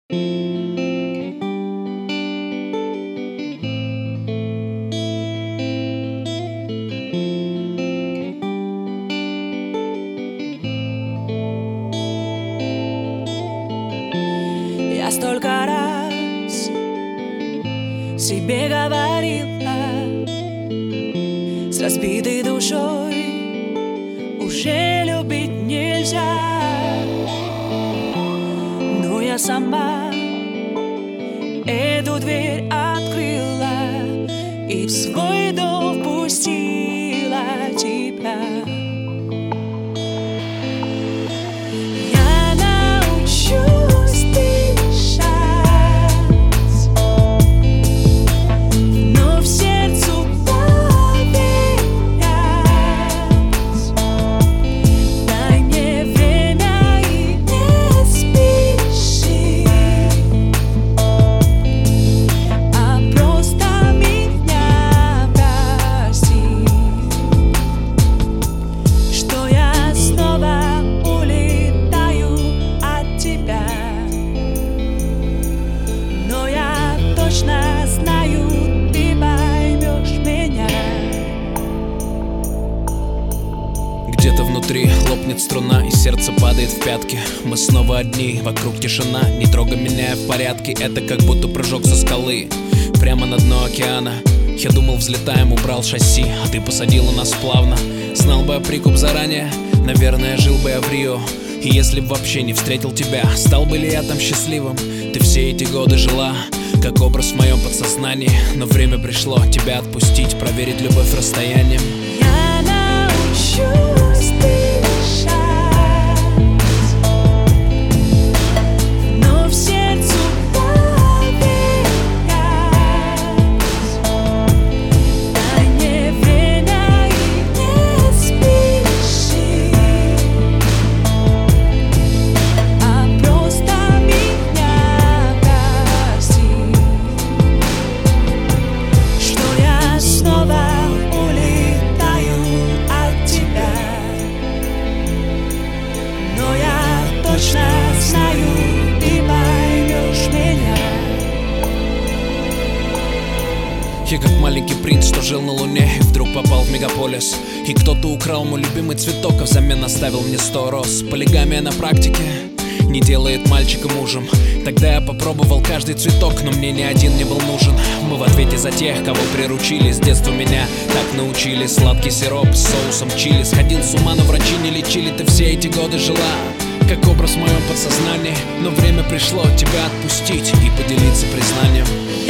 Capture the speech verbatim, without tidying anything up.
Я столько раз себе говорила, с разбитой душой уже любить нельзя. Но я сама эту дверь открыла и в свой дом впустила тебя. Я научусь дышать, но в сердцу поверять. Дай мне время и не спеши, а просто меня прости, что я снова улетаю от тебя. Но я точно знаю, ты поймешь меня. Где-то внутри лопнет струна, и сердце падает в пятки. Мы снова одни, вокруг тишина. Не трогай меня, я в порядке. Это как будто прыжок со скалы прямо на дно океана. Я думал, взлетаем, убрал шасси, а ты посадила нас плавно. Знал бы я прикуп заранее, наверное, жил бы я в Рио. И если б вообще не встретил тебя, стал бы ли я там счастливым? Ты все эти годы жила как образ в моем подсознании. Но время пришло тебя отпустить, проверить любовь расстоянием. Я научусь дышать, но в сердцу поверять. Дай мне время и не спеши, а просто меня прости, что я снова улетаю от тебя. Но я точно знаю, ты поймешь меня. Я как маленький принц, что жил на луне и вдруг попал в мегаполис. И кто-то украл мой любимый цветок, а взамен оставил мне сто роз. Полигамия на практике не делает мальчика мужем. Тогда я попробовал каждый цветок, но мне ни один не был нужен. Мы в ответе за тех, кого приручили. С детства меня так научили. Сладкий сироп с соусом чили. Сходил с ума, но врачи не лечили. Ты все эти годы жила как образ в моем подсознании. Но время пришло тебя отпустить и поделиться признанием.